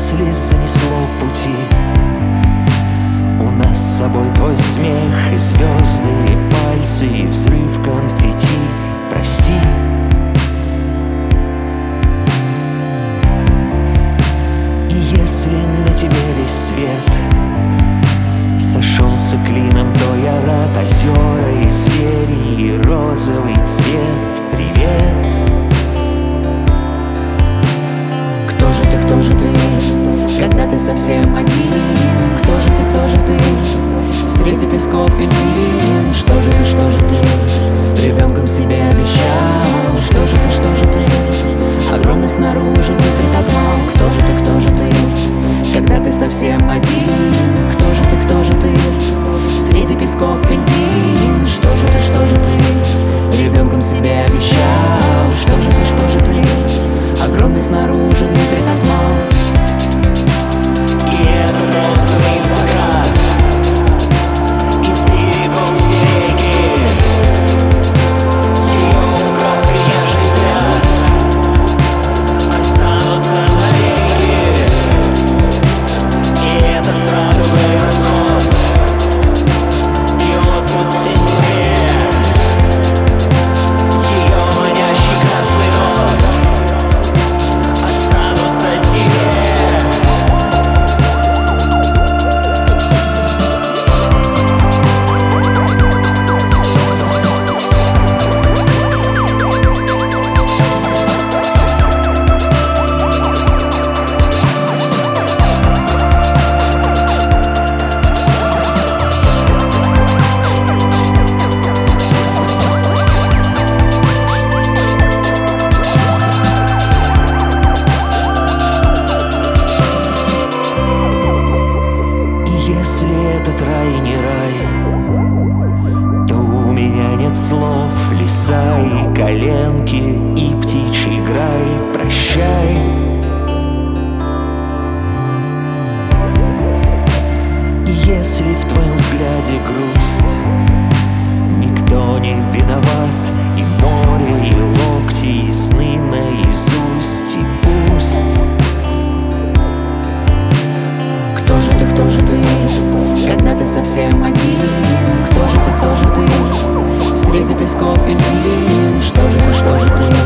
Если занесло пути, у нас с собой твой смех и звезды, и пальцы, и взрыв конфетти. Прости. И если на тебе весь свет сошелся клином, то я рад. Озера и звери, и розовый цвет. Привет. Кто же ты, когда ты совсем один? Кто же ты, среди песков и льдин? Что же ты, ребенком себе обещал? Что же ты, огромный снаружи, внутри так мал? Кто же ты, когда ты совсем один? Кто же ты, среди песков и льдин? Что же ты, ребенком себе обещал? Что же ты, огромный снаружи, внутри так мал? И это розовый закат, из берегов все реки, ее укроп и нежный взгляд останутся навеки. И этот радугой восход и отпуск в сентябре, ее манящий красный рот останутся тебе. Если этот рай не рай, то у меня нет слов. Леса и коленки, и птичий грай. Прощай. Если в твоем взгляде грусть, никто не виноват. И море, и локти, и сны наизусть. И пусть. Кто же ты, когда ты совсем один? Кто же ты, среди песков и льдин? Что же ты,